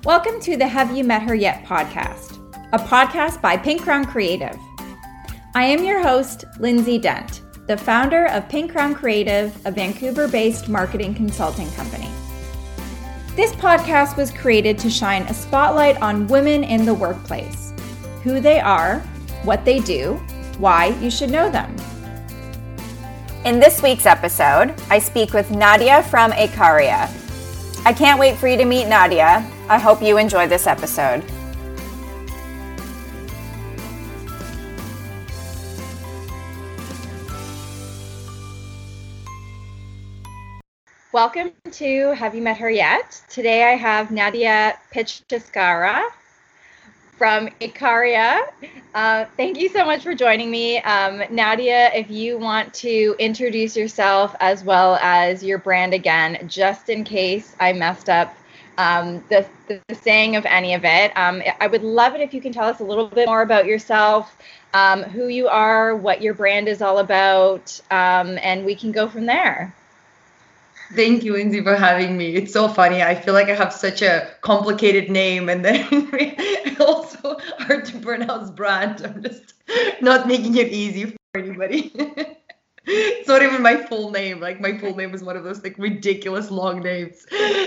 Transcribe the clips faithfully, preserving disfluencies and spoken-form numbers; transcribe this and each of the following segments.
Welcome to the Have You Met Her Yet podcast, a podcast by Pink Crown Creative. I am your host, Lindsay Dent, the founder of Pink Crown Creative, a Vancouver-based marketing consulting company. This podcast was created to shine a spotlight on women in the workplace, who they are, what they do, why you should know them. In this week's episode, I speak with Nadia from Ikaria. I can't wait for you to meet Nadia. I hope you enjoy this episode. Welcome to Have You Met Her Yet? Today I have Nadia Picheskara from Ikaria. Uh, thank you so much for joining me. Um, Nadia, if you want to introduce yourself as well as your brand again, just in case I messed up um, the, the, the saying of any of it. Um, I would love it if you can tell us a little bit more about yourself, um, who you are, what your brand is all about, um, and we can go from there. Thank you, Lindsay, for having me. It's so funny. I feel like I have such a complicated name and then also hard to pronounce brand. I'm just not making it easy for anybody. It's not even my full name. Like my full name is one of those like ridiculous long names.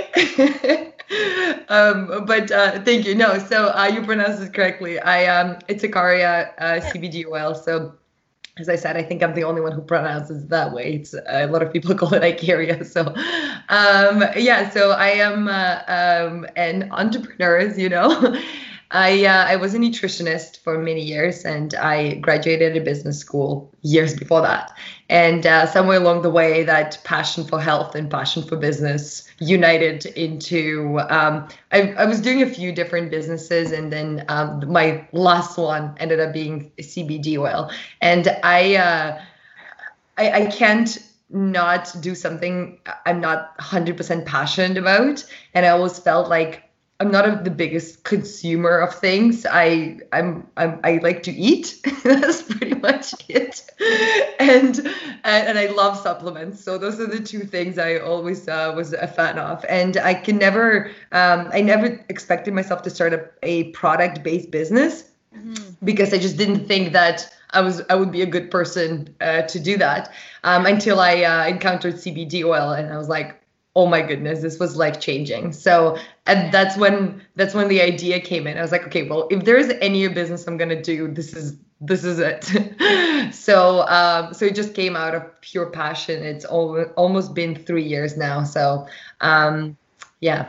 um, but uh, thank you. No, so uh, you pronounced it correctly. I um, it's Ikaria uh, C B D oil. So as I said, I think I'm the only one who pronounces it that way. It's uh, a lot of people call it Ikaria. So um, yeah, so I am uh, um, an entrepreneur, as you know. I uh, I was a nutritionist for many years, and I graduated a business school years before that. And uh, somewhere along the way, that passion for health and passion for business united into, um, I, I was doing a few different businesses, and then um, my last one ended up being C B D oil. And I, uh, I, I can't not do something I'm not one hundred percent passionate about. And I always felt like I'm not a, the biggest consumer of things. I I'm, I'm I like to eat. That's pretty much it. And, and and I love supplements. So those are the two things I always uh, was a fan of. And I can never um, I never expected myself to start a, a product-based business mm-hmm. because I just didn't think that I was I would be a good person uh, to do that um, until I uh, encountered C B D oil, and I was like, oh my goodness, this was life changing. So and that's when that's when the idea came in. I was like, okay, well, if there is any business I'm gonna do, this is this is it. so um, so it just came out of pure passion. It's al- almost been three years now. So um, yeah.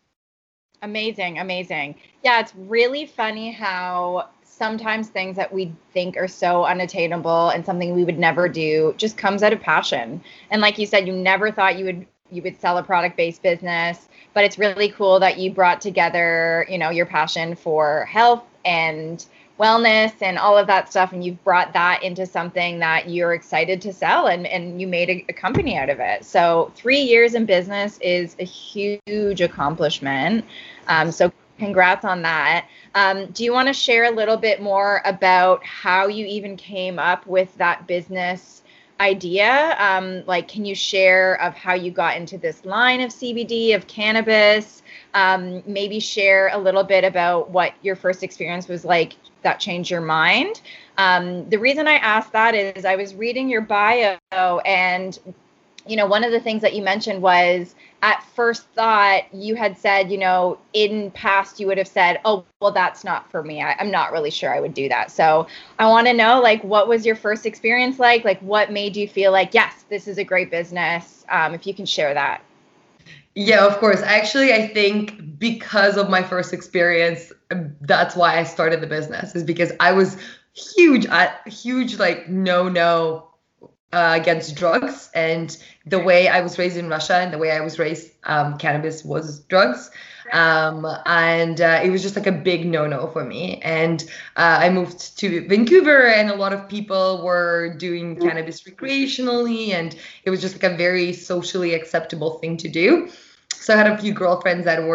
Amazing, amazing. Yeah, it's really funny how sometimes things that we think are so unattainable and something we would never do just comes out of passion. And like you said, you never thought you would you would sell a product-based business, but it's really cool that you brought together, you know, your passion for health and wellness and all of that stuff, and you've brought that into something that you're excited to sell, and, and you made a, a company out of it. So three years in business is a huge accomplishment. Um, so congrats on that. Um, do you want to share a little bit more about how you even came up with that business idea? Um, like, can you share of how you got into this line of C B D, of cannabis? Um, maybe share a little bit about what your first experience was like that changed your mind. Um, the reason I asked that is I was reading your bio, and you know, one of the things that you mentioned was at first thought you had said, you know, in past you would have said, oh, well, that's not for me. I, I'm not really sure I would do that. So I want to know, like, what was your first experience like? Like, what made you feel like, yes, this is a great business? Um, if you can share that. Yeah, of course. Actually, I think because of my first experience, that's why I started the business, is because I was huge, at huge, like, no, no. Uh, against drugs, and the way I was raised in Russia and the way I was raised, um, cannabis was drugs, um, and uh, it was just like a big no-no for me. And uh, I moved to Vancouver, and a lot of people were doing cannabis recreationally, and it was just like a very socially acceptable thing to do. So I had a few girlfriends that were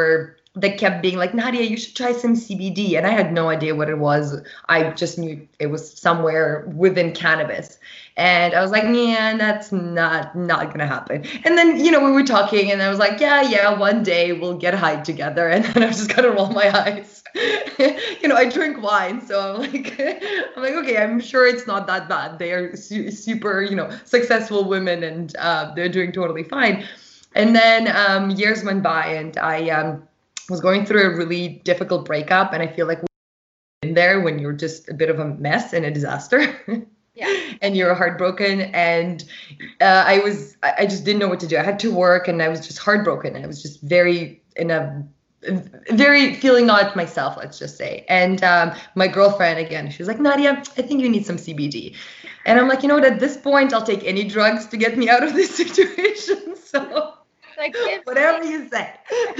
that kept being like, Nadia, you should try some C B D. And I had no idea what it was. I just knew it was somewhere within cannabis. And I was like, yeah, that's not not gonna happen. And then, you know, we were talking and I was like, yeah, yeah, one day we'll get high together. And then I was just gonna roll my eyes. You know, I drink wine, so I'm like, I'm like, okay, I'm sure it's not that bad. They are su- super, you know, successful women, and uh, they're doing totally fine. And then um, years went by, and I um, was going through a really difficult breakup, and I feel like we're in there when you're just a bit of a mess and a disaster. Yeah. And you're heartbroken, and uh, I was, I just didn't know what to do. I had to work, and I was just heartbroken. I was just very in a, very feeling not myself, let's just say. And um, my girlfriend, again, she was like, Nadia, I think you need some C B D. And I'm like, you know what, at this point, I'll take any drugs to get me out of this situation. So like, whatever you say.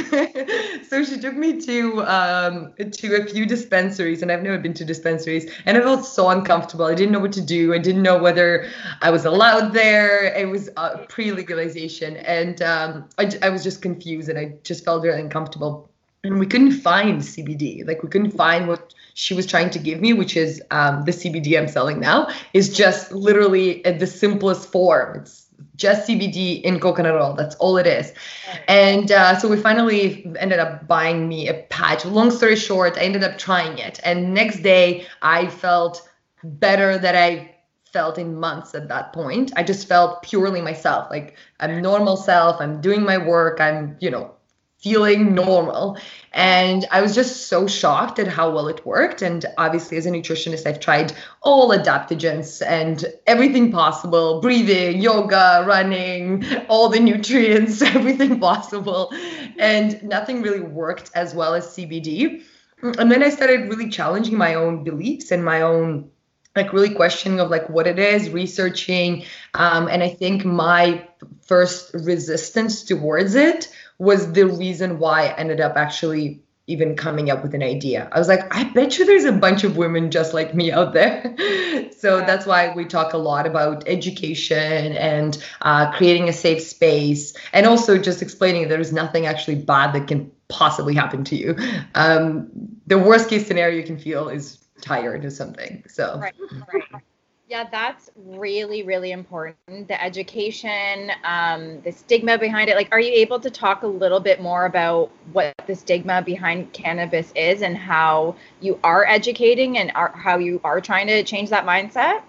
So she took me to um, to a few dispensaries, and I've never been to dispensaries, and I felt so uncomfortable. I didn't know what to do. I didn't know whether I was allowed there. It was uh, pre-legalization, and um, I, I was just confused, and I just felt very uncomfortable. And we couldn't find C B D. Like, we couldn't find what she was trying to give me, which is um, the C B D I'm selling now, is just literally at the simplest form. It's just C B D in coconut oil. That's all it is. And uh, so we finally ended up buying me a patch. Long story short, I ended up trying it. And next day, I felt better than I felt in months at that point. I just felt purely myself. Like, I'm normal self. I'm doing my work. I'm, you know, feeling normal. And I was just so shocked at how well it worked. And obviously, as a nutritionist, I've tried all adaptogens and everything possible, breathing, yoga, running, all the nutrients, everything possible. And nothing really worked as well as C B D. And then I started really challenging my own beliefs and my own, like, really questioning of like what it is, researching. Um, and I think my first resistance towards it was the reason why I ended up actually even coming up with an idea. I was like, I bet you there's a bunch of women just like me out there. So yeah. That's why we talk a lot about education and uh, creating a safe space, and also just explaining there's nothing actually bad that can possibly happen to you. Um, the worst case scenario you can feel is tired or something. So right, right. Yeah, that's really, really important. The education, um, the stigma behind it. Like, are you able to talk a little bit more about what the stigma behind cannabis is and how you are educating and are, how you are trying to change that mindset?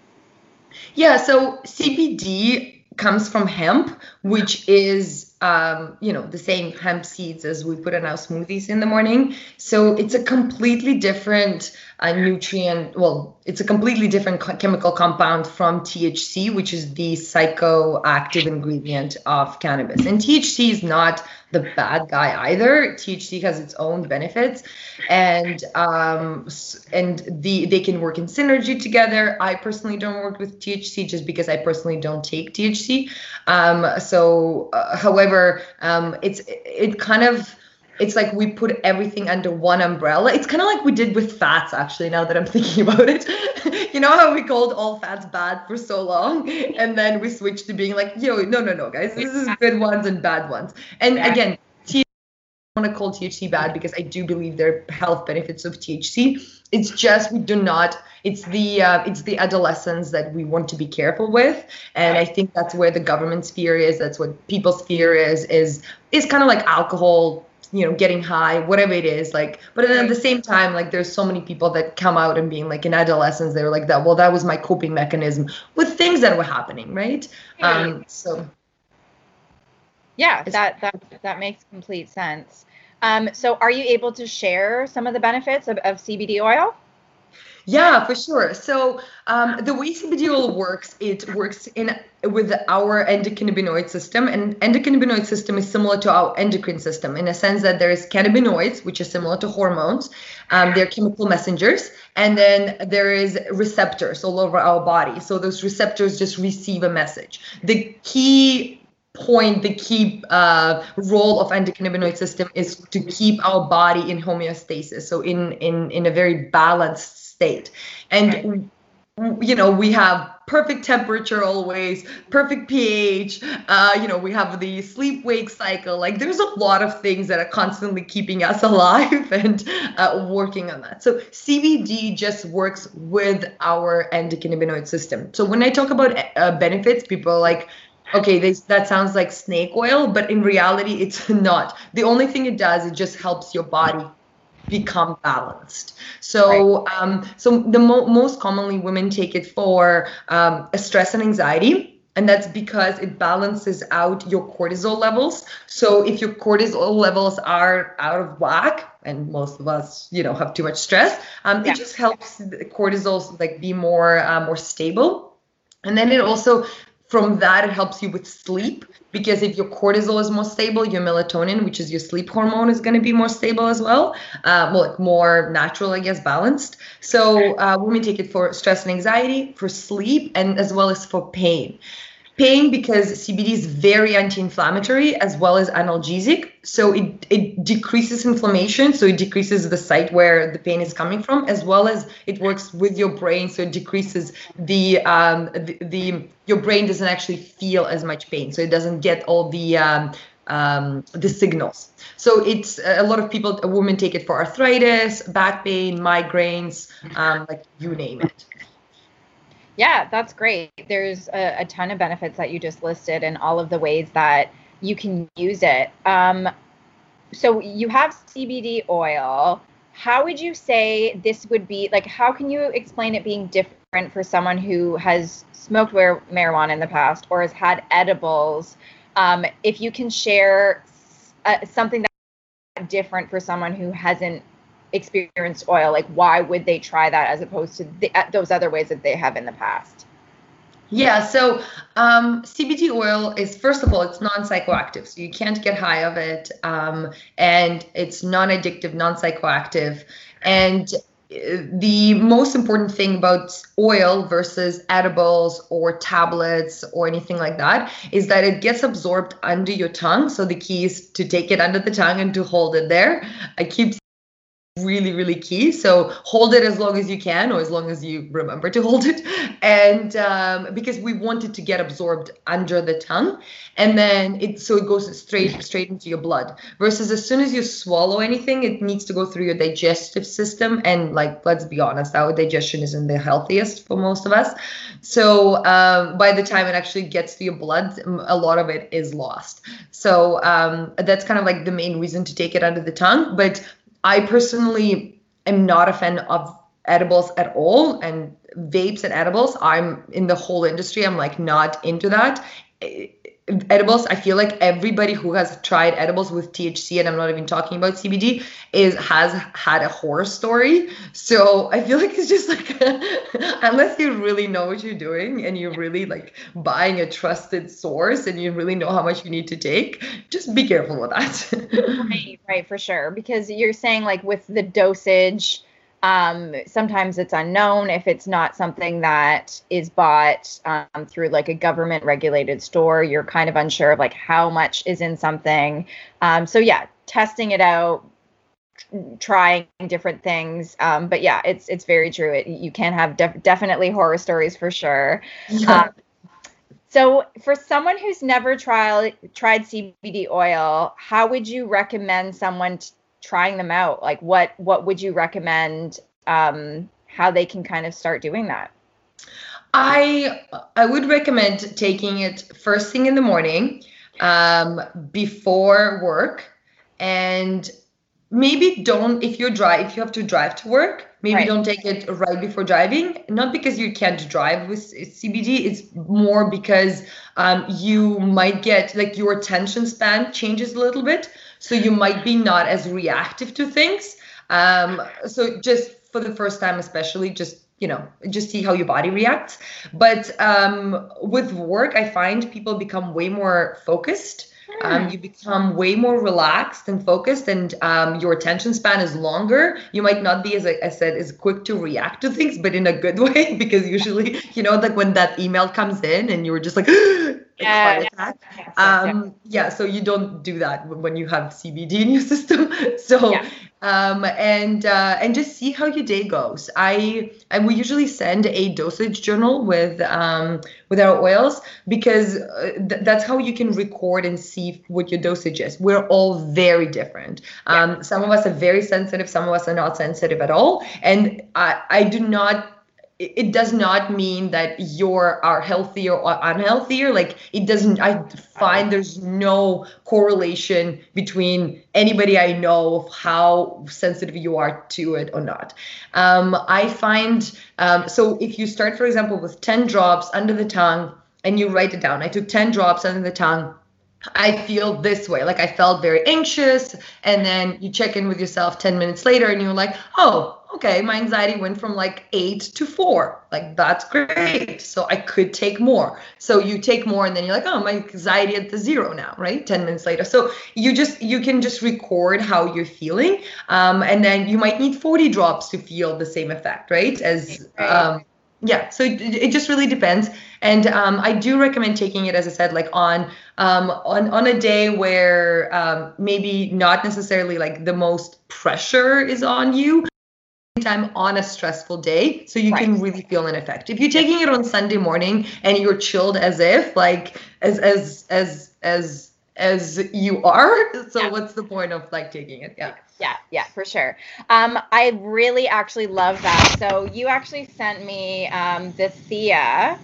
Yeah, so C B D comes from hemp, which is um, you know, the same hemp seeds as we put in our smoothies in the morning. So it's a completely different uh, nutrient. Well, it's a completely different co- chemical compound from T H C, which is the psychoactive ingredient of cannabis. And T H C is not the bad guy either. T H C has its own benefits, and um, and the they can work in synergy together. I personally don't work with T H C just because I personally don't take T H C. Um, so, uh, however, um, it's it kind of it's like we put everything under one umbrella. It's kind of like we did with fats, actually, now that I'm thinking about it. You know how we called all fats bad for so long, and then we switched to being like, yo, no, no, no, guys, this is good ones and bad ones. And again, T- I want to call T H C bad because I do believe there are health benefits of T H C. It's just we do not. It's the uh, it's the adolescents that we want to be careful with, and I think that's where the government's fear is. That's what people's fear is. Is is kind of like alcohol, you know, getting high, whatever it is. Like, but then at the same time, like, there's so many people that come out and being like, in adolescence, they were like that. Well, that was my coping mechanism with things that were happening, right? Um, so. Yeah, that that that makes complete sense. Um, so are you able to share some of the benefits of, of C B D oil? Yeah, for sure. So um, the way C B D oil works, it works in with our endocannabinoid system, and endocannabinoid system is similar to our endocrine system in a sense that there is cannabinoids, which is similar to hormones. Um, they're chemical messengers, and then there is receptors all over our body. So those receptors just receive a message. The key point, the key uh, role of endocannabinoid system is to keep our body in homeostasis, so in in in a very balanced state. And you know, we have perfect temperature always, perfect pH. Uh, you know, we have the sleep wake cycle. Like there's a lot of things that are constantly keeping us alive and uh, working on that. So C B D just works with our endocannabinoid system. So when I talk about uh, benefits, people are like, okay, this, that sounds like snake oil, but in reality, it's not. The only thing it does, it just helps your body become balanced. So, right. um, so the mo- most commonly women take it for um, stress and anxiety, and that's because it balances out your cortisol levels. So if your cortisol levels are out of whack, and most of us, you know, have too much stress, um, yeah. it just helps the cortisol like be more uh, more stable, and then it also from that it helps you with sleep. Because if your cortisol is more stable, your melatonin, which is your sleep hormone, is going to be more stable as well. Uh, well, like more natural, I guess, balanced. So uh, women take it for stress and anxiety, for sleep, and as well as for pain. Pain because C B D is very anti-inflammatory as well as analgesic. So it, it decreases inflammation. So it decreases the site where the pain is coming from, as well as it works with your brain. So it decreases the, um, the, the your brain doesn't actually feel as much pain. So it doesn't get all the, um, um, the signals. So it's a lot of people, women take it for arthritis, back pain, migraines, um, like you name it. Yeah, that's great. There's a, a ton of benefits that you just listed and all of the ways that you can use it. Um, so you have C B D oil. How would you say this would be, like, how can you explain it being different for someone who has smoked marijuana in the past or has had edibles? Um, if you can share uh, something that's different for someone who hasn't experienced oil, like why would they try that as opposed to the, those other ways that they have in the past? Yeah, so um, C B D oil is, first of all, it's non-psychoactive, so you can't get high of it, um, and it's non-addictive, non-psychoactive, and the most important thing about oil versus edibles or tablets or anything like that is that it gets absorbed under your tongue. So the key is to take it under the tongue and to hold it there. I keep really, really key. So hold it as long as you can, or as long as you remember to hold it. And um, because we want it to get absorbed under the tongue, and then it so it goes straight straight into your blood. Versus as soon as you swallow anything, it needs to go through your digestive system. And like, let's be honest, our digestion isn't the healthiest for most of us. So um, by the time it actually gets to your blood, a lot of it is lost. So um, that's kind of like the main reason to take it under the tongue. But I personally am not a fan of edibles at all, and vapes and edibles, I'm in the whole industry, I'm like not into that. Edibles, I feel like everybody who has tried edibles with T H C, and I'm not even talking about C B D, is has had a horror story. So I feel like it's just like unless you really know what you're doing and you're really like buying a trusted source and you really know how much you need to take, just be careful with that. Right, right, for sure. Because you're saying like with the dosage, Um, sometimes it's unknown if it's not something that is bought um, through like a government regulated store. You're kind of unsure of like how much is in something. Um, so yeah, testing it out, trying different things. Um, but yeah, it's it's very true. It, you can have def- definitely horror stories for sure. Yeah. Um, so for someone who's never tried tried C B D oil, how would you recommend someone t- trying them out? Like what what would you recommend, um how they can kind of start doing that? I I would recommend taking it first thing in the morning, um before work, and maybe don't, if you're drive if you have to drive to work, maybe right. Don't take it right before driving. Not because you can't drive with C B D, it's more because um you might get like your attention span changes a little bit. So you might be not as reactive to things. Um, so just for the first time, especially, just, you know, just see how your body reacts. But um, with work, I find people become way more focused. Um, you become way more relaxed and focused, and um, your attention span is longer. You might not be, as I, I said, as quick to react to things, but in a good way, because usually, you know, like when that email comes in and you're just like, like heart Yes, attack. yes, yes, yes. Um, yeah, so you don't do that when you have C B D in your system. So, Yeah. um, and uh, and just see how your day goes. I and we usually send a dosage journal with um, with our oils because uh, th- that's how you can record and see what your dosage is. We're all very different. Yeah. Um, some of us are very sensitive, some of us are not sensitive at all, and I I do not it it does not mean that you're are healthier or unhealthier. Like it doesn't, I find there's no correlation between anybody I know of how sensitive you are to it or not. Um, I find, um, so if you start, for example, with ten drops under the tongue and you write it down, I took ten drops under the tongue. I feel this way. Like I felt very anxious. And then you check in with yourself ten minutes later and you're like, oh, okay, my anxiety went from like eight to four. Like that's great. So I could take more. So you take more and then you're like, oh, my anxiety at the zero now, right? ten minutes later. So you just, you can just record how you're feeling. Um, and then you might need forty drops to feel the same effect, right? As, Right. um, yeah, so it, it just really depends. And um, I do recommend taking it, as I said, like on um, on on a day where um, maybe not necessarily like the most pressure is on you, time on a stressful day, so you Right. can really feel an effect. If you're taking it on Sunday morning and you're chilled as if like as as as as as you are, so Yeah. what's the point of like taking it? Yeah. Yeah, yeah, for sure. Um, I really actually love that. So you actually sent me um, the Thea.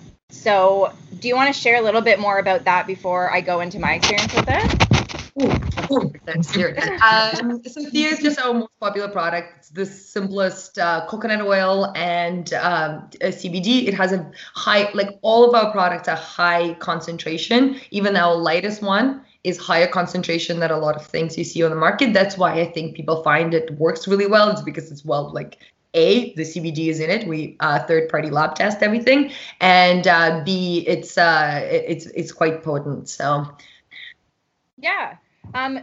So do you want to share a little bit more about that before I go into my experience with it? Ooh, that's serious. Um, so Thea is just our most popular product. It's the simplest uh, coconut oil and um, a C B D. It has a high, like all of our products are high concentration. Even our lightest one is higher concentration than a lot of things you see on the market. That's why I think people find it works really well. It's because it's well, like A, the C B D is in it. We uh, third-party lab test everything, and uh, B, it's uh, it's it's quite potent. So Yeah. Um,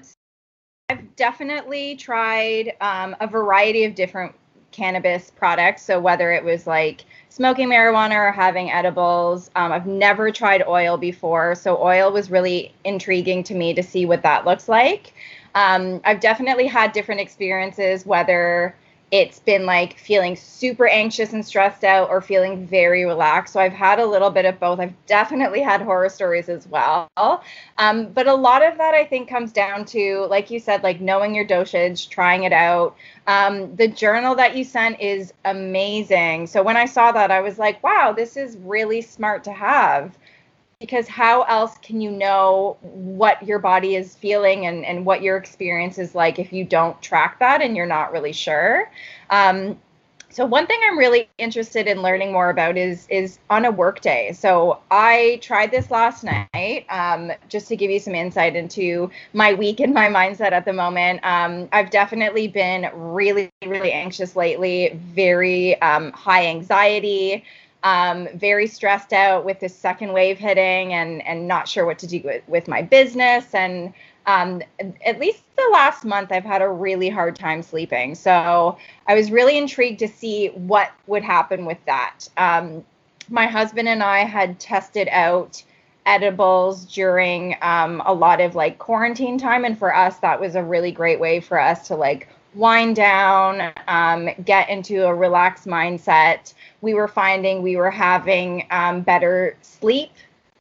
I've definitely tried um, a variety of different cannabis products. So whether it was like smoking marijuana or having edibles, um, I've never tried oil before. So oil was really intriguing to me to see what that looks like. Um, I've definitely had different experiences, whether it's been like feeling super anxious and stressed out or feeling very relaxed. So I've had a little bit of both. I've definitely had horror stories as well. Um, but a lot of that I think comes down to, like you said, like knowing your dosage, trying it out. Um, the journal that you sent is amazing. So when I saw that, I was like, wow, this is really smart to have. Because how else can you know what your body is feeling and, and what your experience is like if you don't track that and you're not really sure? Um, so one thing I'm really interested in learning more about is is on a work day. So I tried this last night, um, just to give you some insight into my week and my mindset at the moment. Um, I've definitely been really, really anxious lately, very um, high anxiety, um, very stressed out with this second wave hitting and, and not sure what to do with, with my business. And um, at least the last month, I've had a really hard time sleeping. So I was really intrigued to see what would happen with that. Um, my husband and I had tested out edibles during um, a lot of like quarantine time. And for us, that was a really great way for us to like wind down, um, get into a relaxed mindset. We were finding we were having um, better sleep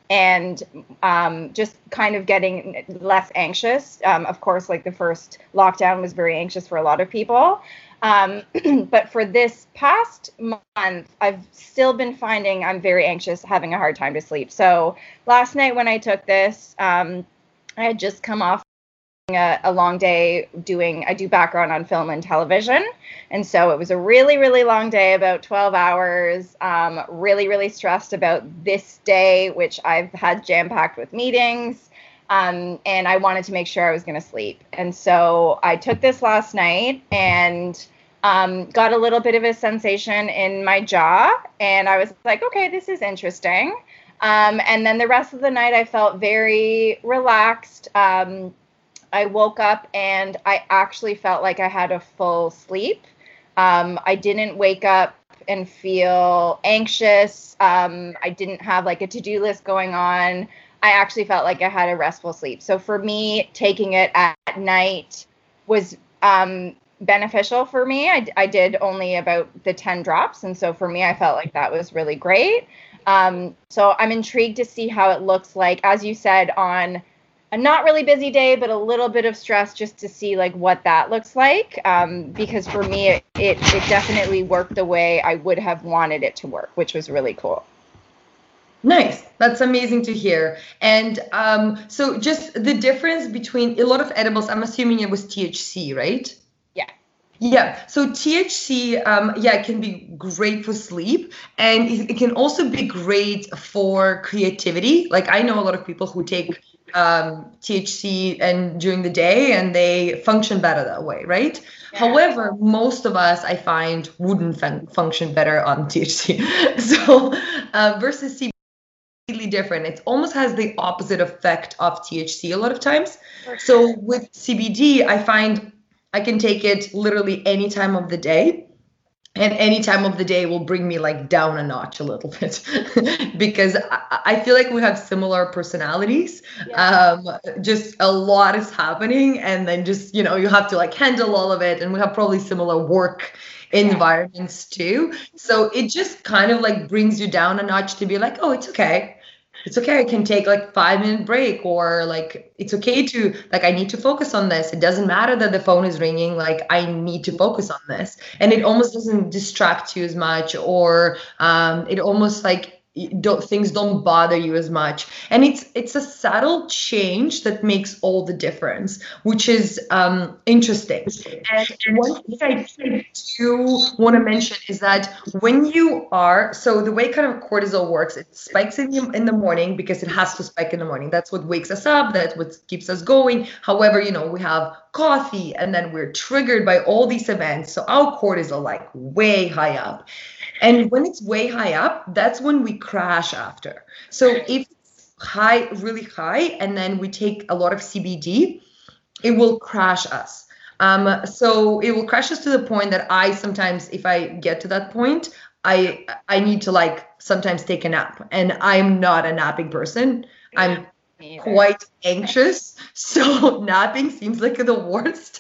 and um, just kind of getting less anxious. Um, of course, like the first lockdown was very anxious for a lot of people. Um, but for this past month, I've still been finding I'm very anxious, having a hard time to sleep. So last night when I took this, um, I had just come off a, a long day doing, I do background on film and television. And so it was a really, really long day, about twelve hours, um, really, really stressed about this day, which I've had jam-packed with meetings. Um, and I wanted to make sure I was going to sleep. And so I took this last night and um, got a little bit of a sensation in my jaw. And I was like, okay, this is interesting. Um, and then the rest of the night, I felt very relaxed. Um, I woke up and I actually felt like I had a full sleep. Um, I didn't wake up and feel anxious. Um, I didn't have like a to-do list going on. I actually felt like I had a restful sleep. So for me, taking it at night was um, beneficial for me. I, I did only about the ten drops. And so for me, I felt like that was really great. Um, so I'm intrigued to see how it looks like, as you said, on a not really busy day, but a little bit of stress, just to see like what that looks like. Um, because for me, it, it, it definitely worked the way I would have wanted it to work, which was really cool. Nice. That's amazing to hear. And um, so just the difference between a lot of edibles, I'm assuming it was T H C, right? Yeah. Yeah. So T H C, um, yeah, it can be great for sleep, and it, it can also be great for creativity. Like I know a lot of people who take um, T H C and during the day, and they function better that way, right? Yeah. However, most of us, I find, wouldn't fun- function better on T H C. So uh, versus C B D. Completely different. It almost has the opposite effect of T H C a lot of times. Sure. So with C B D, I find I can take it literally any time of the day, and any time of the day will bring me like down a notch a little bit because I, I feel like we have similar personalities. Yeah. Um, just a lot is happening, and then just, you know, you have to like handle all of it, and we have probably similar work environments too. So it just kind of like brings you down a notch to be like, oh, it's okay. It's okay. I can take like five minute break, or like, it's okay to like, I need to focus on this. It doesn't matter that the phone is ringing. Like I need to focus on this, and it almost doesn't distract you as much, or um, it almost like, don't, things don't bother you as much. And it's it's a subtle change that makes all the difference, which is um, interesting. And one thing I do want to mention is that when you are, so the way kind of cortisol works, it spikes in the, in the morning because it has to spike in the morning. That's what wakes us up. That's what keeps us going. However, you know, we have coffee, and then we're triggered by all these events. So our cortisol like way high up. And when it's way high up, that's when we crash after. So if it's high, really high, and then we take a lot of C B D, it will crash us. Um, so it will crash us to the point that I sometimes, if I get to that point, I I need to like sometimes take a nap. And I'm not a napping person. I'm quite anxious. So napping seems like the worst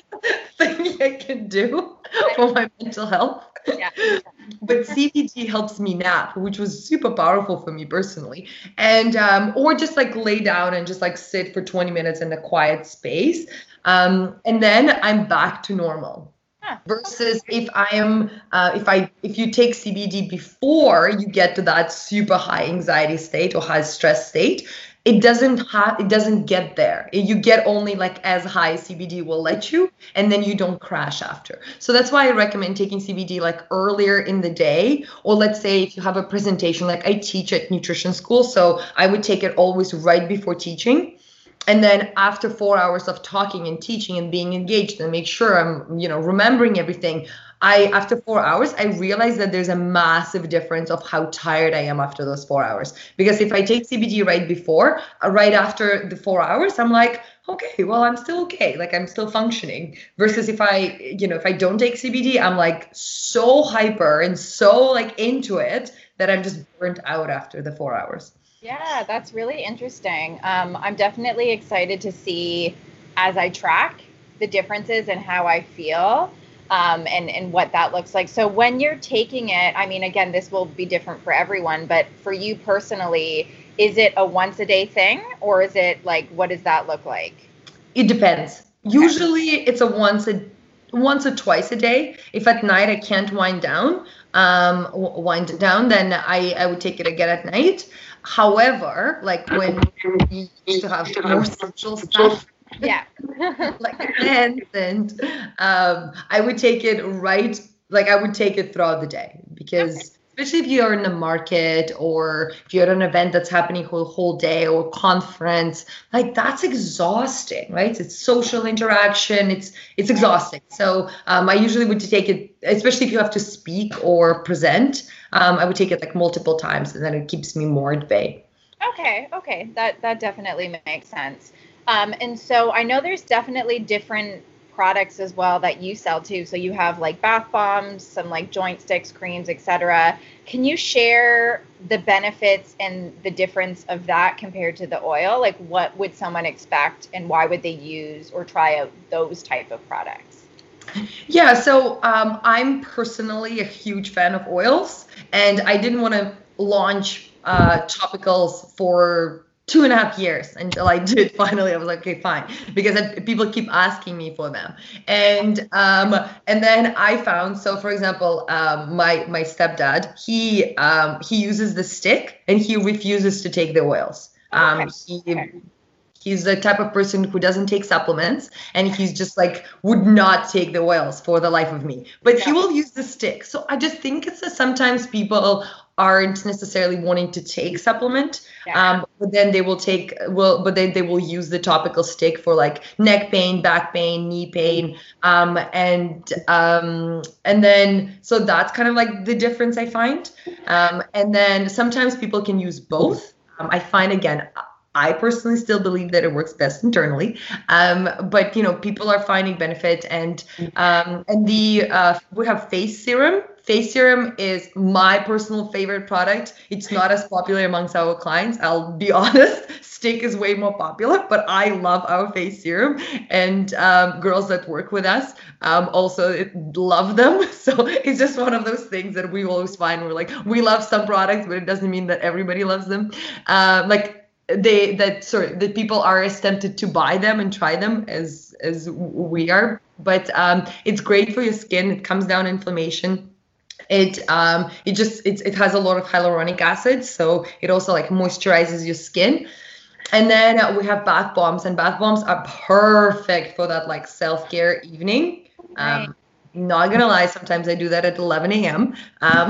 thing I can do for my mental health. Yeah. But C B D helps me nap, which was super powerful for me personally. And um, or just like lay down and just like sit for twenty minutes in a quiet space. Um, and then I'm back to normal. Huh. Versus if I am, uh, if I, if you take C B D before you get to that super high anxiety state or high stress state, it doesn't have, it doesn't get there. You get only like as high as C B D will let you, and then you don't crash after. So that's why I recommend taking C B D like earlier in the day, or let's say if you have a presentation, like I teach at nutrition school, so I would take it always right before teaching. And then after four hours of talking and teaching and being engaged and make sure I'm, you know, remembering everything, I, after four hours, I realized that there's a massive difference of how tired I am after those four hours. Because if I take C B D right before, uh, right after the four hours, I'm like, okay, well, I'm still okay. Like I'm still functioning. Versus if I, you know, if I don't take C B D, I'm like so hyper and so like into it that I'm just burnt out after the four hours. Yeah, that's really interesting. Um, I'm definitely excited to see as I track the differences in how I feel um, and, and what that looks like. So when you're taking it, I mean, again, this will be different for everyone, but for you personally, is it a once a day thing, or is it like, what does that look like? It depends. Okay. Usually it's a once a once or twice a day. If at night I can't wind down, um, wind down, then I, I would take it again at night. However, like when you used to have more social stuff, yeah, like events, and um, I would take it right, like I would take it throughout the day, because okay. Especially if you're in the market, or if you're at an event that's happening whole whole day, or conference, like that's exhausting, right? It's social interaction. It's it's exhausting. So um, I usually would take it, especially if you have to speak or present. Um, I would take it like multiple times, and then it keeps me more at bay. Okay, okay, that that definitely makes sense. Um, and so I know there's definitely different products as well that you sell too. So you have like bath bombs, some like joint sticks, creams, et cetera. Can you share the benefits and the difference of that compared to the oil? Like what would someone expect and why would they use or try out those type of products? Yeah, so um, I'm personally a huge fan of oils, and I didn't want to launch uh, topicals for two and a half years until I did finally. I was like, okay, fine, because I, people keep asking me for them, and um, and then I found. So, for example, um, my my stepdad, he um, he uses the stick, and he refuses to take the oils. Um, he He's the type of person who doesn't take supplements, and he's just like would not take the oils for the life of me. But he will use the stick. So I just think it's that sometimes people aren't necessarily wanting to take supplement, yeah. um, but then they will take will, but then they will use the topical stick for like neck pain, back pain, knee pain, um, and um, and then so that's kind of like the difference I find. Um, and then sometimes people can use both. Um, I find again. I personally still believe that it works best internally, um, but you know people are finding benefit, and um, and the uh, we have face serum. Face serum is my personal favorite product. It's not as popular amongst our clients. I'll be honest. Stick is way more popular, but I love our face serum, and um, girls that work with us um, also love them. So it's just one of those things that we always find. We're like we love some products, but it doesn't mean that everybody loves them. Uh, like. They that sorry that people are as tempted to buy them and try them as as we are, but um, it's great for your skin. It comes down inflammation. It um it just it it has a lot of hyaluronic acid, so it also like moisturizes your skin. And then uh, we have bath bombs, and bath bombs are perfect for that like self-care evening. Um, not gonna lie, sometimes I do that at eleven a.m. Um,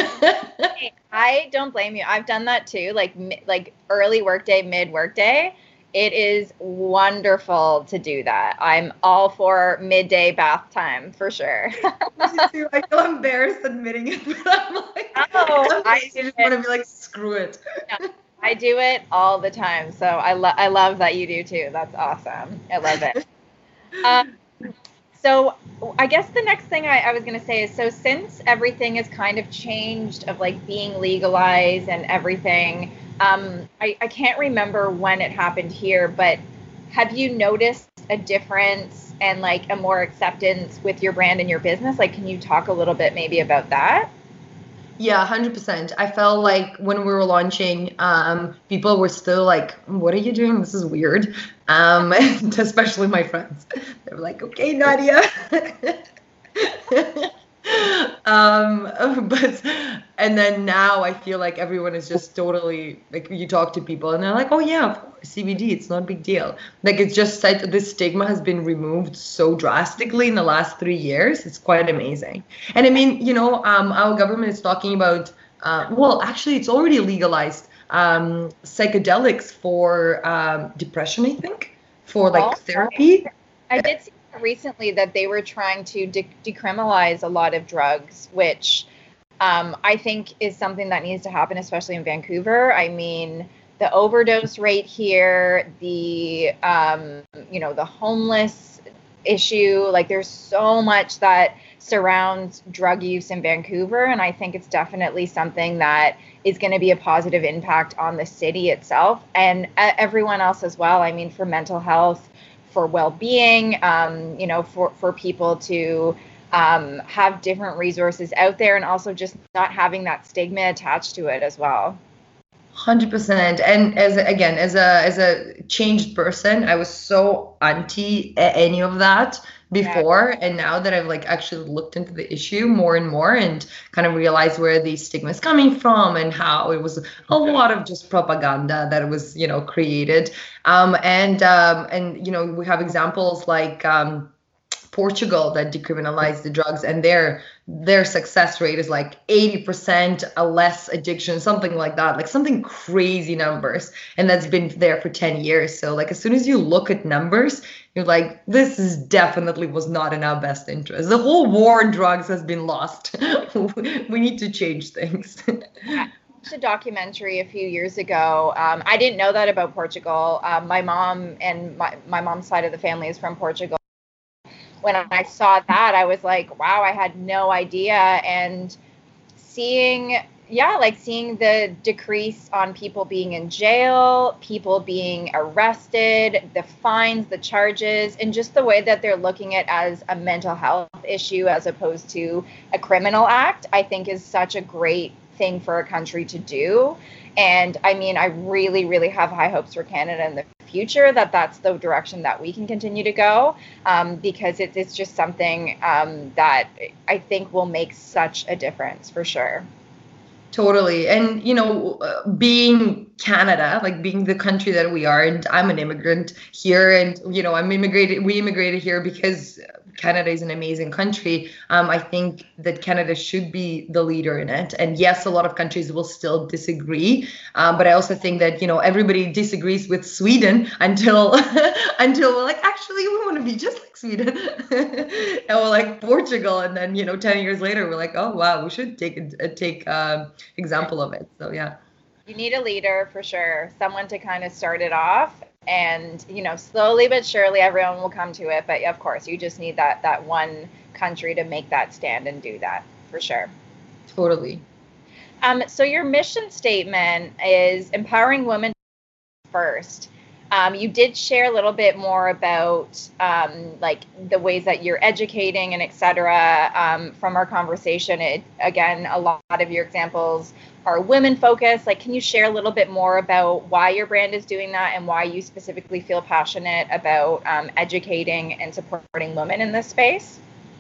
I don't blame you. I've done that too, like like early workday, mid workday. It is wonderful to do that. I'm all for midday bath time for sure. Me too. I feel embarrassed admitting it, but I'm like, oh, I just want to be like, screw it. Yeah, I do it all the time. So I love I love that you do too. That's awesome. I love it. Um, So I guess the next thing I, I was going to say is, so since everything has kind of changed of like being legalized and everything, um, I, I can't remember when it happened here, but have you noticed a difference and like a more acceptance with your brand and your business? Like, can you talk a little bit maybe about that? Yeah, one hundred percent. I felt like when we were launching, um, people were still like, what are you doing? This is weird. Um, and especially my friends. They were like, okay, Nadia. um, but, and then now I feel like everyone is just totally, like you talk to people and they're like, oh yeah, of course, C B D, it's not a big deal. Like it's just such, this stigma has been removed so drastically in the last three years. It's quite amazing. And I mean, you know, um, our government is talking about, uh, well, actually it's already legalized um, psychedelics for um, depression, I think, for like oh, therapy. I did see recently that they were trying to de- decriminalize a lot of drugs, which um, I think is something that needs to happen, especially in Vancouver. I mean, the overdose rate here, the, um, you know, the homeless issue, like there's so much that surrounds drug use in Vancouver. And I think it's definitely something that is going to be a positive impact on the city itself and uh, everyone else as well. I mean, for mental health, for well-being, um, you know, for, for people to um, have different resources out there and also just not having that stigma attached to it as well. one hundred percent. And as again, as a as a changed person, I was so anti any of that before, yeah. And now that I've like actually looked into the issue more and more and kind of realized where the stigma is coming from and how it was a lot of just propaganda that was, you know, created. Um, and um, and you know, we have examples like um, Portugal that decriminalized the drugs, and their their success rate is like eighty percent a less addiction, something like that, like something crazy numbers, and that's been there for ten years. So like as soon as you look at numbers, you're like, this is definitely was not in our best interest. The whole war on drugs has been lost. We need to change things. I watched a documentary a few years ago. Um, I didn't know that about Portugal. Um, my mom and my, my mom's side of the family is from Portugal. when I saw that, I was like, wow, I had no idea. And seeing, yeah, like seeing the decrease on people being in jail, people being arrested, the fines, the charges, and just the way that they're looking at it as a mental health issue as opposed to a criminal act, I think is such a great thing for a country to do. And I mean, I really, really have high hopes for Canada in the future that that's the direction that we can continue to go, um, because it, it's just something um, that I think will make such a difference for sure. Totally. And, you know, uh, being Canada, like being the country that we are, and I'm an immigrant here, and, you know, I'm immigrated, we immigrated here because Canada is an amazing country. Um, I think that Canada should be the leader in it. And yes, a lot of countries will still disagree. Um, but I also think that, you know, everybody disagrees with Sweden until until we're like, actually, we want to be just like Sweden. And we're like Portugal. And then, you know, ten years later, we're like, oh, wow, we should take a take um, example of it. So, yeah. You need a leader for sure, someone to kind of start it off. And, you know, slowly but surely everyone will come to it. But of course, you just need that that one country to make that stand and do that for sure. Totally. Um, so your mission statement is empowering women first. Um, you did share a little bit more about um, like the ways that you're educating and et cetera um, from our conversation. It, again, a lot of your examples are women focused. Like, can you share a little bit more about why your brand is doing that and why you specifically feel passionate about um, educating and supporting women in this space?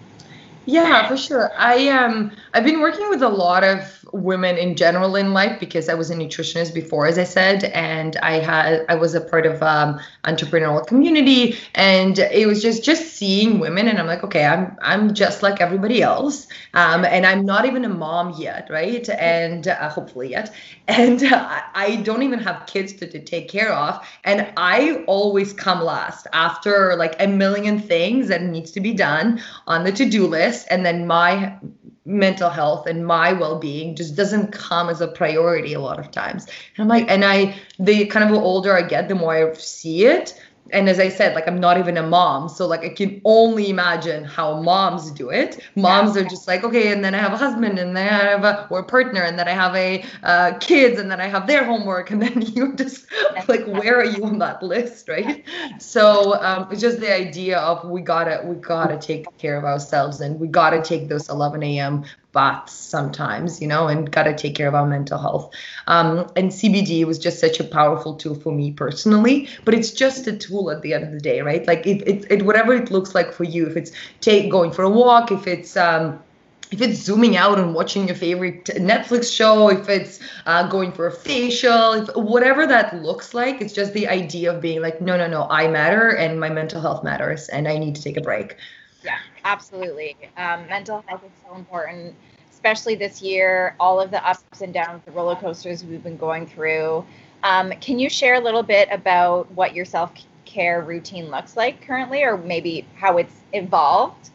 Yeah, for sure. I um I've been working with a lot of women in general in life because I was a nutritionist before, as I said, and I had I was a part of um entrepreneurial community, and it was just just seeing women, and I'm like, okay, I'm I'm just like everybody else, um, and I'm not even a mom yet, right? And uh, hopefully yet, and uh, I don't even have kids to, to take care of, and I always come last after like a million things that needs to be done on the to-do list. And then my mental health and my well-being just doesn't come as a priority a lot of times. And I'm like, and I, the kind of the older I get, the more I see it. And as I said, like, I'm not even a mom. So like, I can only imagine how moms do it. Moms are just like, okay, and then I have a husband, and then I have a, or a partner, and then I have a uh, kids, and then I have their homework. And then you just like, where are you on that list, right? So um, it's just the idea of we gotta, we gotta take care of ourselves, and we gotta take those eleven a.m. baths sometimes, you know, and got to take care of our mental health. Um, and C B D was just such a powerful tool for me personally, but it's just a tool at the end of the day, right? Like it, it, it whatever it looks like for you, if it's take going for a walk, if it's, um, if it's zooming out and watching your favorite Netflix show, if it's uh, going for a facial, if, whatever that looks like, it's just the idea of being like, no, no, no, I matter, and my mental health matters, and I need to take a break. Yeah, absolutely. Um, mental health is so important, especially this year, all of the ups and downs, the roller coasters we've been going through. Um, can you share a little bit about what your self-care routine looks like currently, or maybe how it's evolved?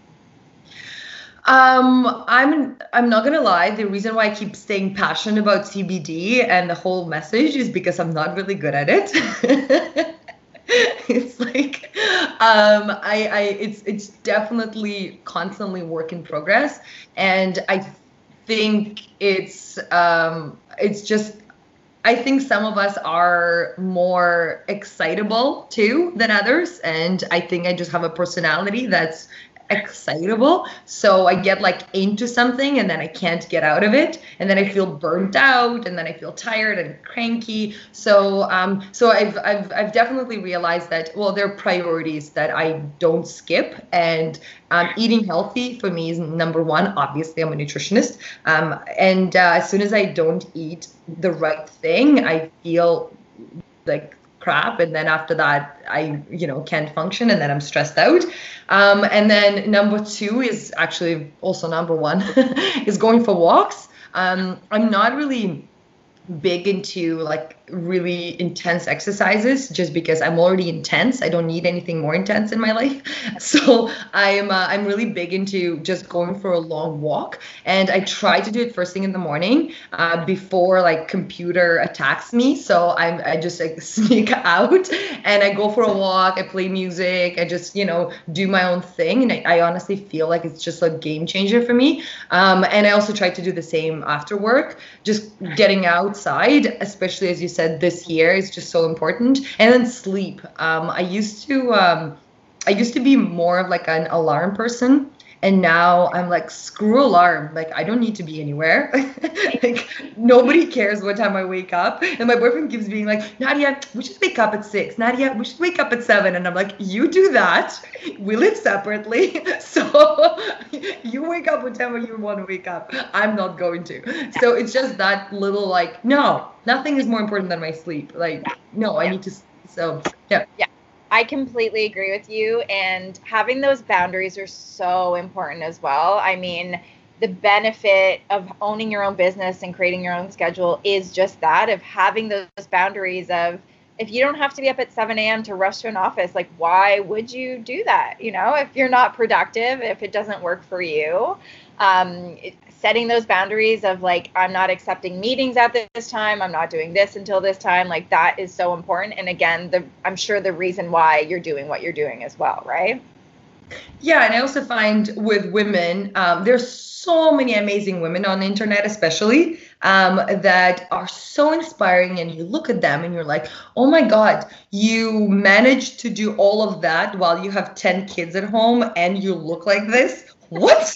Um, I'm I'm not gonna lie. The reason why I keep staying passionate about C B D and the whole message is because I'm not really good at it. It's like um, I, I it's it's definitely constantly work in progress, and I think it's um, it's just I think some of us are more excitable too than others, and I think I just have a personality that's excitable, so I get like into something and then I can't get out of it, and then I feel burnt out, and then I feel tired and cranky. So um so I've I've I've definitely realized that, well, there are priorities that I don't skip, and um, eating healthy for me is number one. Obviously, I'm a nutritionist, um and uh, as soon as I don't eat the right thing, I feel like crap, and then after that I you know can't function, and then I'm stressed out. Um, and then number two is actually also number one is going for walks. um, I'm not really big into like really intense exercises just because I'm already intense. I don't need anything more intense in my life. So I'm uh, I'm really big into just going for a long walk, and I try to do it first thing in the morning uh, before like computer attacks me. So I'm I just like sneak out and I go for a walk. I play music. I just you know do my own thing, and I, I honestly feel like it's just a game changer for me. Um, and I also try to do the same after work. Just getting outside, especially as you said, this year is just so important. And then sleep. Um, I used to um, I used to be more of like an alarm person. And now I'm like, screw alarm. Like, I don't need to be anywhere. Like, nobody cares what time I wake up. And my boyfriend keeps being like, Nadia, we should wake up at six. Nadia, we should wake up at seven. And I'm like, you do that. We live separately. So you wake up whenever you want to wake up. I'm not going to. So it's just that little like, no, nothing is more important than my sleep. Like, no, I need to. So, yeah. Yeah. I completely agree with you, and having those boundaries are so important as well. I mean, the benefit of owning your own business and creating your own schedule is just that, of having those boundaries of, if you don't have to be up at seven a.m. to rush to an office, like, why would you do that? You know, if you're not productive, if it doesn't work for you, um, it, setting those boundaries of like, I'm not accepting meetings at this time, I'm not doing this until this time, like that is so important. And again, the I'm sure the reason why you're doing what you're doing as well, right? Yeah, and I also find with women, um, there's so many amazing women on the internet, especially um, that are so inspiring. And you look at them and you're like, oh my God, you managed to do all of that while you have ten kids at home and you look like this. What?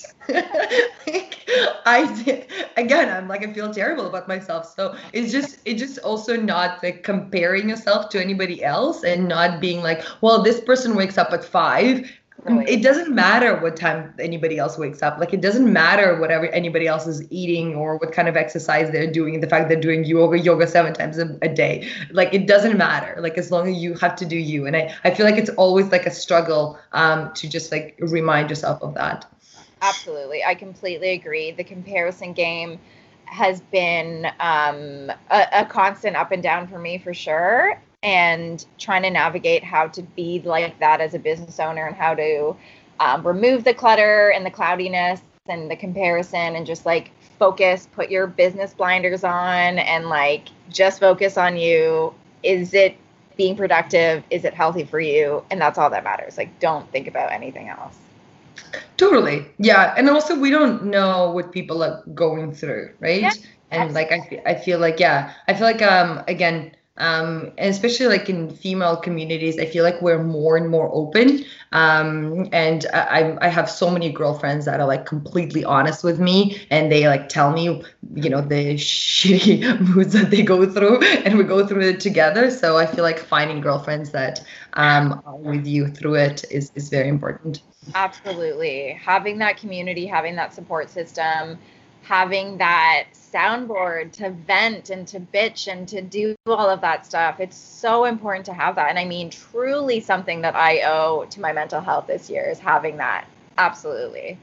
Like, I did again. I'm like, I feel terrible about myself. So it's just, it's just also not like comparing yourself to anybody else and not being like, well, this person wakes up at five. Really? It doesn't matter what time anybody else wakes up. Like, it doesn't matter whatever anybody else is eating or what kind of exercise they're doing. The fact they're doing yoga, yoga seven times a, a day, like, it doesn't matter. Like, as long as you have to do you. And I, I feel like it's always like a struggle um, to just like remind yourself of that. Absolutely. I completely agree. The comparison game has been um, a, a constant up and down for me for sure. And trying to navigate how to be like that as a business owner and how to um, remove the clutter and the cloudiness and the comparison and just like focus, put your business blinders on and like just focus on you. Is it being productive? Is it healthy for you? And that's all that matters. Like, don't think about anything else. Totally. Yeah. And also, we don't know what people are going through, right? Yeah, and absolutely. like, I, I feel like, yeah, I feel like, um, again, um, and especially like in female communities, I feel like we're more and more open. Um, and I, I have so many girlfriends that are like completely honest with me, and they like tell me, you know, the shitty moods that they go through, and we go through it together. So I feel like finding girlfriends that um, are with you through it is, is very important. Absolutely. Having that community, having that support system, having that soundboard to vent and to bitch and to do all of that stuff. It's so important to have that. And I mean, truly something that I owe to my mental health this year is having that. Absolutely.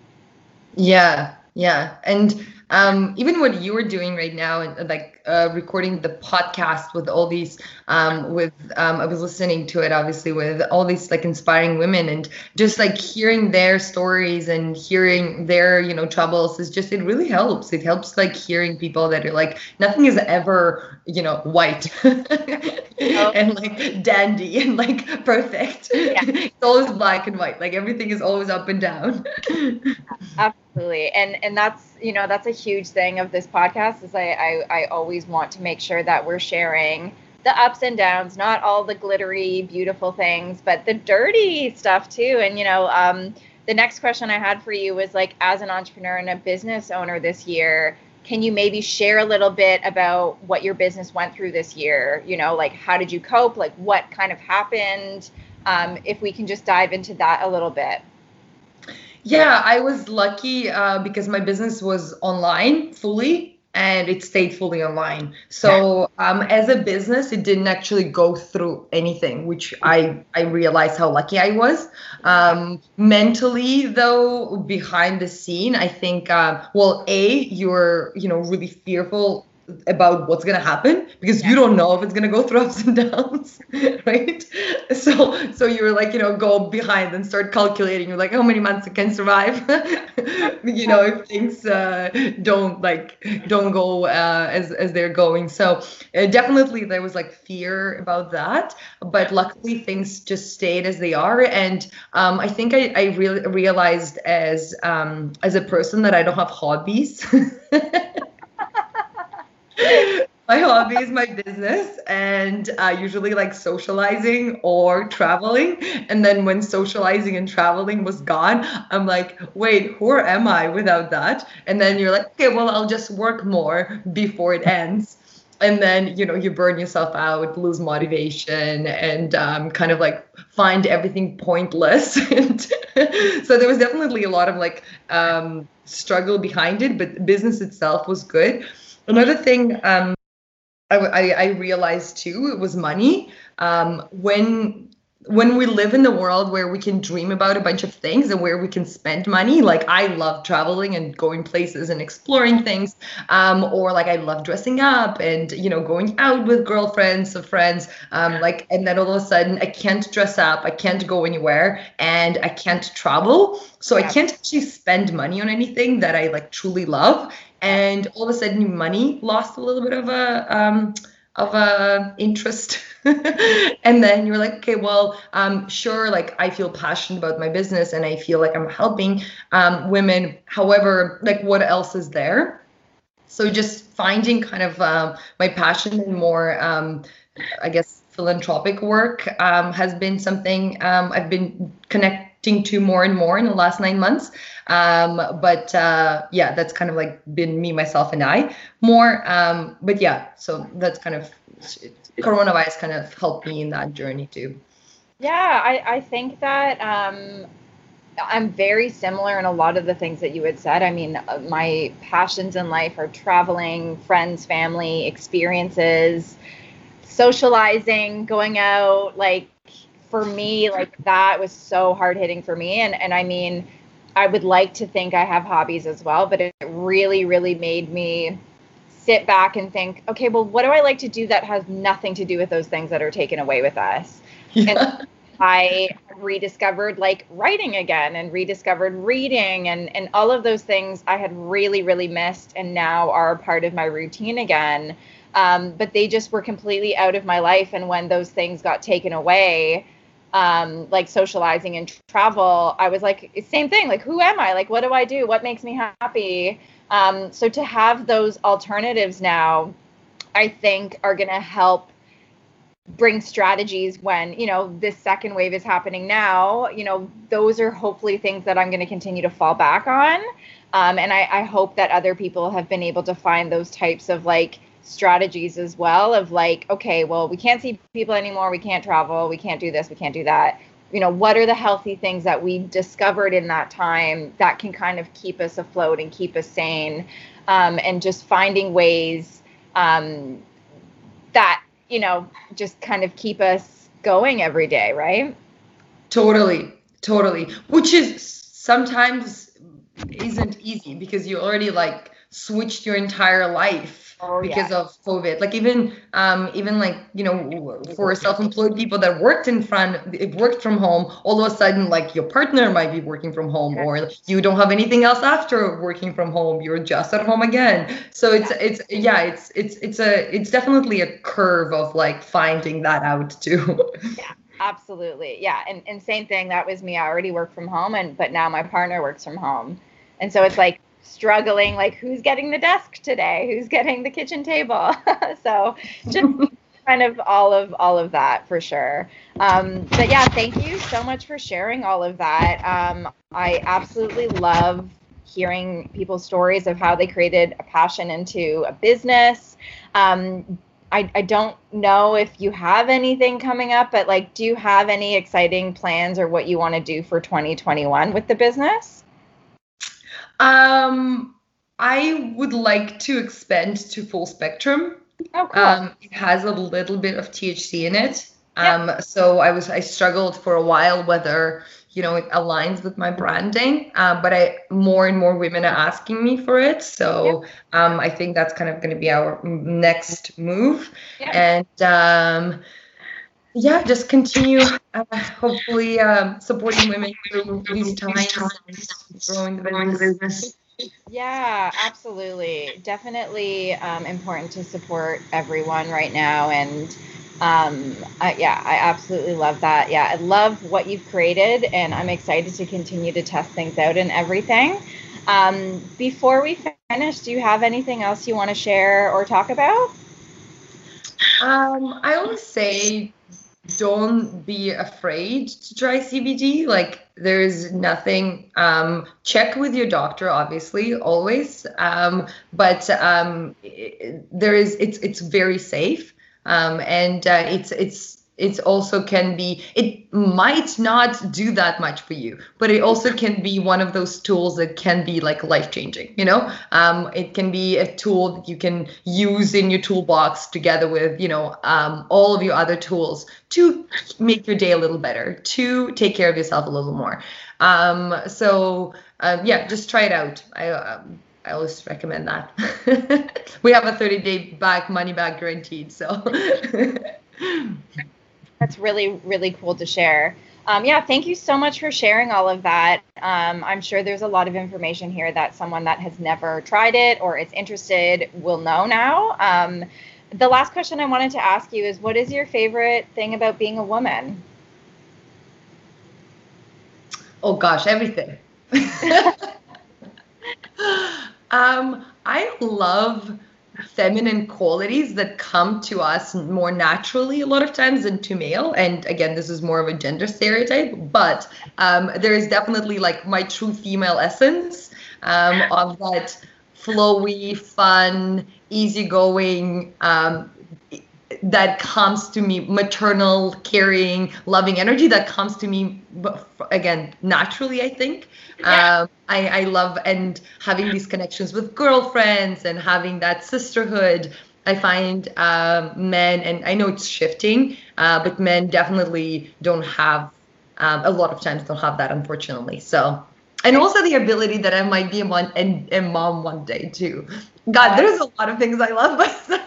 Yeah. Yeah. And um, even what you are doing right now, and like uh, recording the podcast with all these, um, with um, I was listening to it obviously with all these like inspiring women, and just like hearing their stories and hearing their, you know, troubles is just, it really helps. It helps like hearing people that are like, nothing is ever, you know, white oh. and like dandy and like perfect. Yeah. It's always black and white. Like, everything is always up and down. Absolutely. And and that's, you know, that's a huge thing of this podcast is I, I, I always want to make sure that we're sharing the ups and downs, not all the glittery, beautiful things, but the dirty stuff too. And, you know, um, the next question I had for you was like, as an entrepreneur and a business owner this year, can you maybe share a little bit about what your business went through this year? You know, like, how did you cope? Like, what kind of happened? Um, if we can just dive into that a little bit. Yeah, I was lucky uh, because my business was online fully, and it stayed fully online. So um, as a business, it didn't actually go through anything, which I, I realized how lucky I was. Um, mentally, though, behind the scene, I think, uh, well, A, you're, you know, really fearful about what's going to happen because Yeah. you don't know if it's going to go through ups and downs, right? So, so you're like, you know, go behind and start calculating. You're like, how many months it can survive, you know, if things uh, don't like don't go uh, as as they're going. So uh, definitely there was like fear about that, but luckily things just stayed as they are. And um, I think I I really realized as um, as a person that I don't have hobbies. My hobby is my business and uh, usually like socializing or traveling. And then when socializing and traveling was gone, I'm like, wait, who am I without that? And then you're like, okay, well, I'll just work more before it ends. And then, you know, you burn yourself out, lose motivation, and um, kind of like find everything pointless. And so there was definitely a lot of like um, struggle behind it, but business itself was good. Another thing um, I, I, I realized too, it was money. Um, when when we live in the world where we can dream about a bunch of things and where we can spend money, like I love traveling and going places and exploring things, um, or like I love dressing up and you know going out with girlfriends or friends, um, like and then all of a sudden I can't dress up, I can't go anywhere, and I can't travel, so I Yeah. can't actually spend money on anything that I like truly love. And all of a sudden money lost a little bit of a um, of a interest. And then you're like, okay, well, um, sure, like I feel passionate about my business and I feel like I'm helping um, women. However, like what else is there? So just finding kind of um, my passion and more, um, I guess, philanthropic work um, has been something um, I've been connecting to more and more in the last nine months. Um, but uh, yeah, that's kind of like been me, myself, and I more. Um, but yeah, so that's kind of coronavirus kind of helped me in that journey too. Yeah, I, I think that um, I'm very similar in a lot of the things that you had said. I mean, uh, my passions in life are traveling, friends, family, experiences, socializing, going out. Like for me, like that was so hard hitting for me. And and I mean, I would like to think I have hobbies as well, but it really, really made me sit back and think, okay, well, what do I like to do that has nothing to do with those things that are taken away with us? And Yeah. I rediscovered like writing again and rediscovered reading and, and all of those things I had really, really missed and now are a part of my routine again. Um, but they just were completely out of my life. And when those things got taken away, um, like socializing and travel, I was like, same thing. Like, who am I? Like, what do I do? What makes me happy? Um, so to have those alternatives now, I think are going to help bring strategies when, you know, this second wave is happening now. You know, those are hopefully things that I'm going to continue to fall back on. Um, and I, I hope that other people have been able to find those types of like strategies as well of like, okay, well, we can't see people anymore. We can't travel. We can't do this. We can't do that. You know, what are the healthy things that we discovered in that time that can kind of keep us afloat and keep us sane, um, and just finding ways um, that, you know, just kind of keep us going every day, right? Totally, totally. Which is sometimes isn't easy because you already like switched your entire life Oh, because yeah. of COVID. Like even um even like, you know, for self-employed people that worked in front it worked from home, all of a sudden like your partner might be working from home or you don't have anything else after working from home. You're just at home again. So it's it's yeah, it's it's it's a it's definitely a curve of like finding that out too. Yeah, absolutely. Yeah. And, and same thing. That was me. I already work from home and, but now my partner works from home. And so it's like struggling, like who's getting the desk today? Who's getting the kitchen table? So just kind of all of, all of that for sure. Um, but yeah, thank you so much for sharing all of that. Um, I absolutely love hearing people's stories of how they created a passion into a business. Um, I, I don't know if you have anything coming up, but like, do you have any exciting plans or what you want to do for twenty twenty-one with the business? Um, I would like to expand to full spectrum. Oh, cool. Um, it has a little bit of T H C in it. Um, so I was I struggled for a while whether you know it aligns with my branding, uh, but I more and more women are asking me for it. So um, I think that's kind of going to be our next move, and um, yeah, just continue uh, hopefully um, supporting women through these times, growing the business. Yeah, absolutely. Definitely um, important to support everyone right now. And um, I, yeah, I absolutely love that. Yeah, I love what you've created, and I'm excited to continue to test things out and everything. Um, before we finish, do you have anything else you want to share or talk about? Um, I always say don't be afraid to try C B D. Like there's nothing. Um, check with your doctor, obviously, always. Um, but um, it, there is. It's it's very safe. Um, and uh, it's it's it's also can be. It might not do that much for you, but it also can be one of those tools that can be like life changing. You know, um, it can be a tool that you can use in your toolbox together with you know um, all of your other tools to make your day a little better, to take care of yourself a little more. Um, so um, yeah, just try it out. I um, I always recommend that. We have a thirty day back money back guaranteed. So That's really, really cool to share. Um, yeah, thank you so much for sharing all of that. Um, I'm sure there's a lot of information here that someone that has never tried it or is interested will know now. Um, the last question I wanted to ask you is, what is your favorite thing about being a woman? oh gosh, everything. um, I love feminine qualities that come to us more naturally a lot of times than to male. And again, this is more of a gender stereotype, but um, there is definitely like my true female essence um, of that flowy, fun, easygoing, um, that comes to me, maternal, caring, loving energy that comes to me again naturally, I think. Yeah. um, I, I love and having these connections with girlfriends and having that sisterhood. I find um, men, and I know it's shifting, uh, but men definitely don't have um, a lot of times don't have that, unfortunately. So, and also the ability that I might be a mom and a mom one day too. God, there's a lot of things I love, but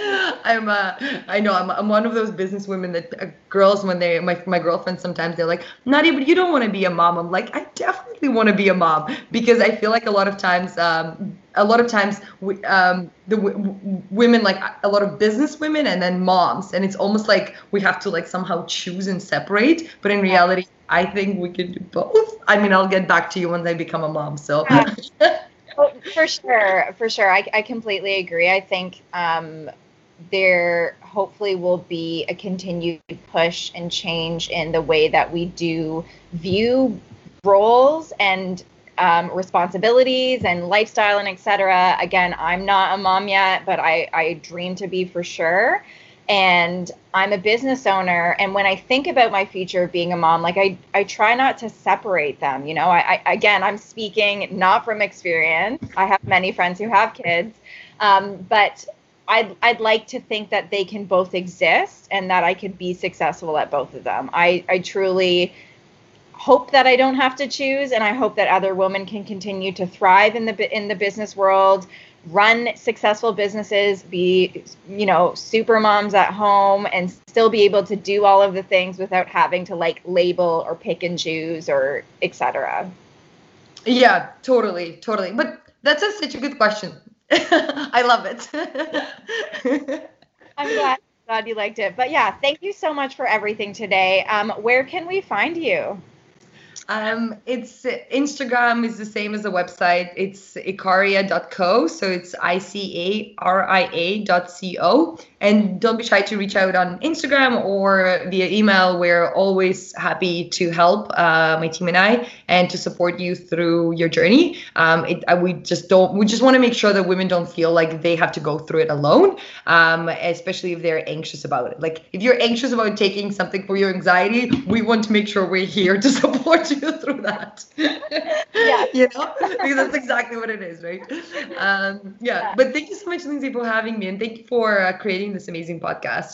I'm uh, I know I'm, I'm one of those business women that uh, girls when they my my girlfriends sometimes they're like, Nadia, but you don't want to be a mom. I'm like, I definitely want to be a mom because I feel like a lot of times um a lot of times we, um the w- women like a lot of business women and then moms, and it's almost like we have to like somehow choose and separate, but in reality I think we can do both. I mean, I'll get back to you once I become a mom. So. Yeah. Oh, for sure, for sure. I, I completely agree. I think um, there hopefully will be a continued push and change in the way that we do view roles and um, responsibilities and lifestyle and et cetera. Again, I'm not a mom yet, but I, I dream to be for sure. And I'm a business owner. And when I think about my future of being a mom, like I, I try not to separate them. You know, I, I again, I'm speaking not from experience. I have many friends who have kids, um, but I'd, I'd like to think that they can both exist and that I could be successful at both of them. I, I truly hope that I don't have to choose. And I hope that other women can continue to thrive in the, in the business world, run successful businesses, be, you know, super moms at home, and still be able to do all of the things without having to like label or pick and choose or et cetera. Yeah, totally, totally. But that's a, such a good question. I love it. I'm glad, glad you liked it. But yeah, thank you so much for everything today. Um, where can we find you? Um, it's Instagram is the same as the website. It's icaria dot co. So it's I C A R I A dot C O. And don't be shy to reach out on Instagram or via email. We're always happy to help uh, my team and I and to support you through your journey. Um, it, uh, we just don't, we just want to make sure that women don't feel like they have to go through it alone, um, especially if they're anxious about it. Like if you're anxious about taking something for your anxiety, we want to make sure we're here to support you through that. Yeah. You know, because that's exactly what it is, right? Um, yeah. yeah. But thank you so much, Lindsay, for having me, and thank you for uh, creating this amazing podcast.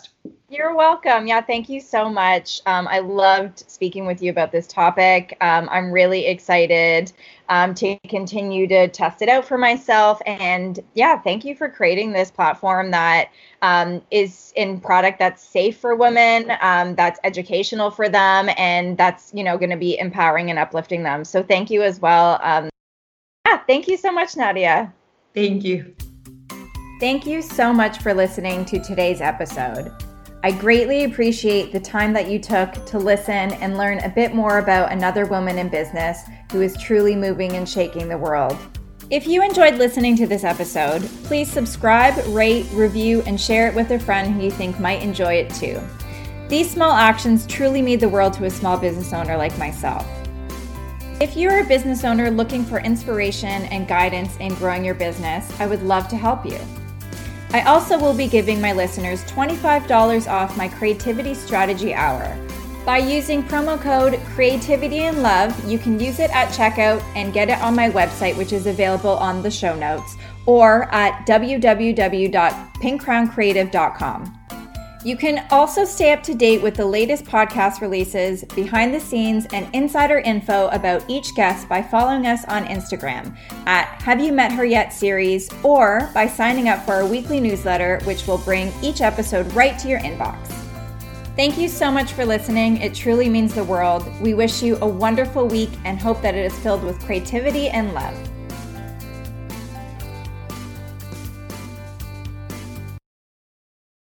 You're welcome. Yeah, thank you so much. Um, I loved speaking with you about this topic. Um, I'm really excited um, to continue to test it out for myself. And yeah, thank you for creating this platform that um, is in product that's safe for women, um, that's educational for them, and that's, you know, going to be empowering and uplifting them. So thank you as well. Um, yeah, thank you so much, Nadia. Thank you. Thank you so much for listening to today's episode. I greatly appreciate the time that you took to listen and learn a bit more about another woman in business who is truly moving and shaking the world. If you enjoyed listening to this episode, please subscribe, rate, review, and share it with a friend who you think might enjoy it too. These small actions truly mean the world to a small business owner like myself. If you're a business owner looking for inspiration and guidance in growing your business, I would love to help you. I also will be giving my listeners twenty-five dollars off my Creativity Strategy Hour. By using promo code Creativity and Love, you can use it at checkout and get it on my website, which is available on the show notes, or at w w w dot pink crown creative dot com. You can also stay up to date with the latest podcast releases, behind the scenes, and insider info about each guest by following us on Instagram at Have You Met Her Yet series, or by signing up for our weekly newsletter, which will bring each episode right to your inbox. Thank you so much for listening. It truly means the world. We wish you a wonderful week and hope that it is filled with creativity and love.